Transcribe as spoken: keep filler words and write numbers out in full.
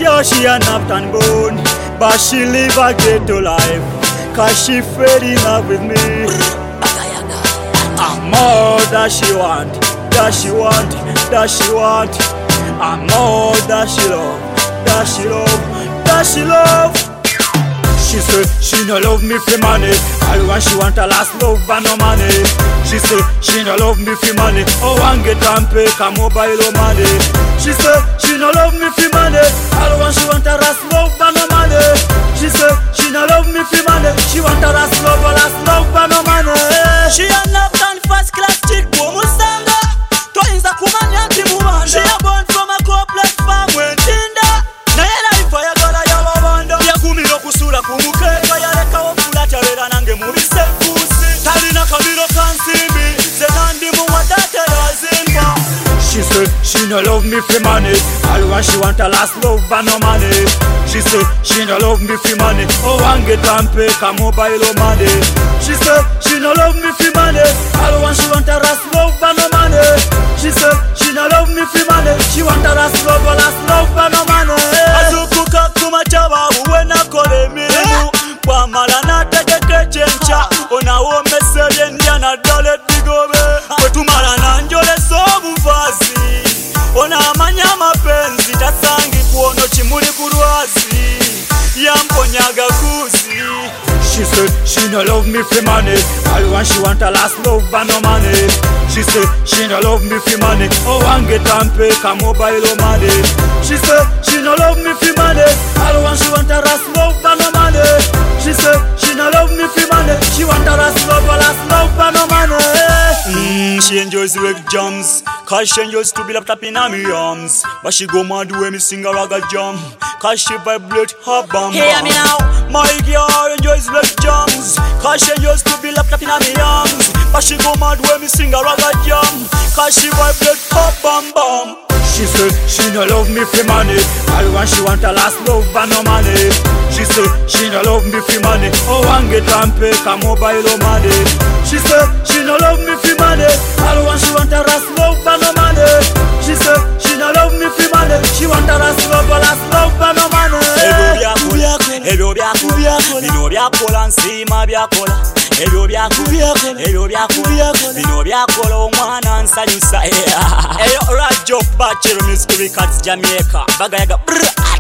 Yo, she a napped and bone, but she live a ghetto life, cause she fell in love with me. I'm more that she want, that she want, that she want. I'm more that she love, that she love, that she love. She say she no love me for money, all when she want a last love but no money. She say she no love me for money, oh one get and pay come mobile money. She say she no love me for money, all when she want a last love but no money. She say she no love me for money, she want a last love, a last love but no money. She a knocked on first class chick, Musanga. Twins a kumanya timuanda. She a born from a complex farm when Tinder. Na yela ifaya gola ya wabanda. Ya kumi no kusula kumukeka ya leka wafula chalera nange mubise kusi. Talina kabilo kansimbi, zenandi muwadate lazimba. She say she no love me for money, all when she want a last love but no money. She say she no love me for money, oh one get and pay come mobile money. She say she no love me for money, all when she want a last love but no money. She say she no love me for money, she want a last love, a last love but no money. Azukuka kumachaba uwe na kole milimu, kwa mala na tegeke chencha, ona ume seye ndiana dole digobe. Kwetu mala na njole sobu vazi, ona amanya mapenzi tasangi kuono chimuli kurwazi, yamponyaga kuzi. She say she no love me for money, all when she want a last love but no money. She say she no love me for money, oh one get and pay come mobile money. She say she no love me for money, all when she want a last love but no money. She say she no love me for money, she want a last love, a last love but no money. Mm, she enjoys the wake jumps, cause she enjoys to be up in her arms. But she go mad when me sing a ragga jump, cause she vibrate her bum. Hear me now. My girl enjoys the wake jumps, cause she enjoys to be up in her arms. But she go mad when me sing a ragga jump, cause she vibrate her bum bum. She say she no love me for money, all when she want a last love but no money. She say she no love me for money, oh one get and pay come mobile money. She say she no love me for money, all when she want a last love but no money. She say she no love me for money, she want a last love, a last love but no money. Ebyo byakola, bino byakola nsima byakola. Ebyo byakola, ebyo byakola, bino byakola omwana nsanyusa. Eyo Rajo Bachero Music Records Jamaica, bagayaga brr.